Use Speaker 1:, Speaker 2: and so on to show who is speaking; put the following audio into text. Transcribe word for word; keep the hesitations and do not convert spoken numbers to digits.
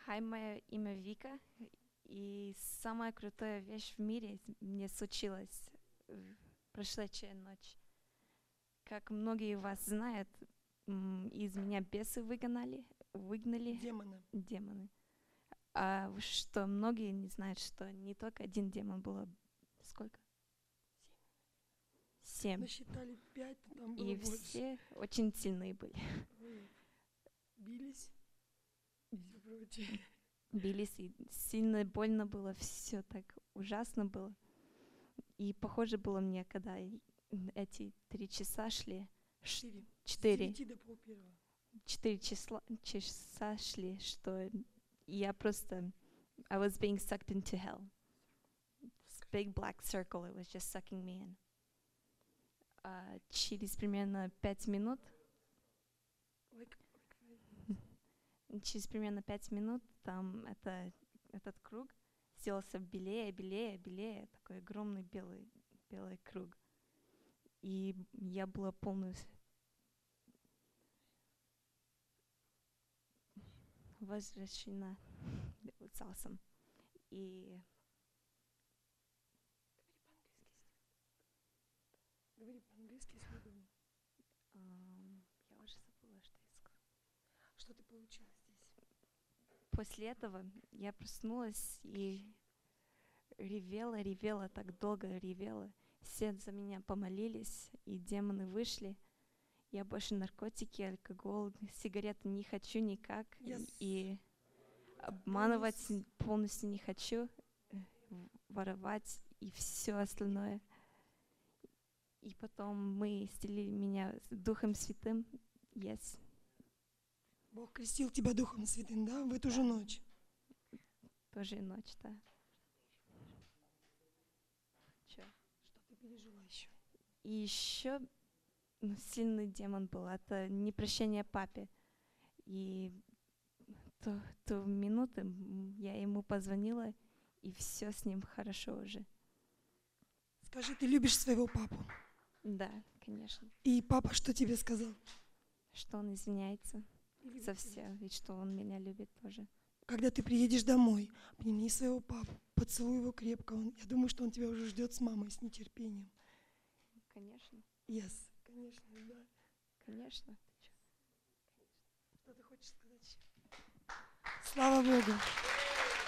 Speaker 1: Хай, мое имя Вика, и самая крутая вещь в мире мне случилась в прошедшую ночь. Как многие вас знают, м, из меня бесы выгнали, выгнали
Speaker 2: Демона.
Speaker 1: демоны. А что многие не знают, что не только один демон было, сколько? Семь.
Speaker 2: Насчитали пять, но там было
Speaker 1: И
Speaker 2: больше.
Speaker 1: все очень сильные были.
Speaker 2: Вот. Бились и все прочее.
Speaker 1: Бились, и сильно больно было, все так ужасно было. И похоже было мне, когда и- эти три часа шли, ш-
Speaker 2: Четыре. С
Speaker 1: четыре,
Speaker 2: девяти до полпервого.
Speaker 1: четыре числа, часа шли, что я просто, I was being sucked into hell. This big black circle, it was just sucking me in. А через примерно пять минут,
Speaker 2: Like, like five.
Speaker 1: через примерно пять минут там это, этот круг сделался белее, белее, белее, такой огромный белый, белый круг. И я была полностью возвращена. It was awesome. И
Speaker 2: Говори по-английски, если удобно.
Speaker 1: ам, я уже забыла, что я сказала.
Speaker 2: Что ты получила здесь?
Speaker 1: После этого я проснулась и ревела, ревела, так долго ревела. Все за меня помолились, и демоны вышли. Я больше наркотики, алкоголь, сигареты не хочу никак.
Speaker 2: Yes.
Speaker 1: И обманывать
Speaker 2: Yes.
Speaker 1: полностью не хочу, э, воровать и все остальное. И потом мы исцелили меня с Духом Святым. Yes.
Speaker 2: Бог крестил тебя Духом Святым, да, в эту же ночь?
Speaker 1: Тоже ночь, да. Чё?
Speaker 2: Что ты пережила еще?
Speaker 1: И еще сильный демон был. Это непрощение папе. И ту, ту минуту м, я ему позвонила, и все с ним хорошо уже.
Speaker 2: Скажи, ты любишь своего папу?
Speaker 1: Да, конечно.
Speaker 2: И папа что тебе сказал?
Speaker 1: Что он извиняется
Speaker 2: Или
Speaker 1: за
Speaker 2: вот тебя?
Speaker 1: все, и что он меня любит тоже.
Speaker 2: Когда ты приедешь домой, обними своего папу, поцелуй его крепко. Он, я думаю, что он тебя уже ждет с мамой с нетерпением.
Speaker 1: Конечно,
Speaker 2: Yes, конечно, да.
Speaker 1: конечно. Ты чё?
Speaker 2: Что ты хочешь сказать еще? Слава Богу.